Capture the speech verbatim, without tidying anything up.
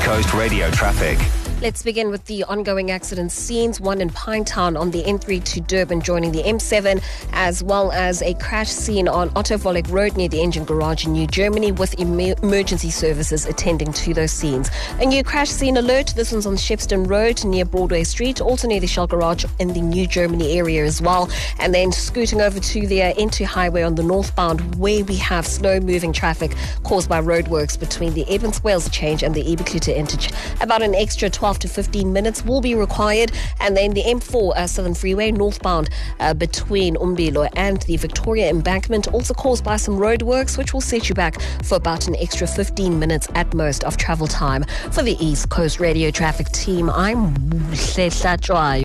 Coast radio traffic. Let's begin with the ongoing accident scenes. One in Pinetown on the N three to Durban joining the M seven, as well as a crash scene on Otto Volek Road near the engine garage in New Germany, with em- emergency services attending to those scenes. A new crash scene alert. This one's on Shepstone Road near Broadway Street, also near the Shell garage in the New Germany area as well. And then scooting over to the uh, N two highway on the northbound, where we have slow-moving traffic caused by roadworks between the Evans Wales change and the Ebekluta interchange. About an extra twelve to fifteen minutes will be required. And then the M four uh, Southern Freeway northbound uh, between Umbilo and the Victoria Embankment, also caused by some roadworks, which will set you back for about an extra fifteen minutes at most of travel time. For the East Coast Radio Traffic Team, I'm Hlehla Joy.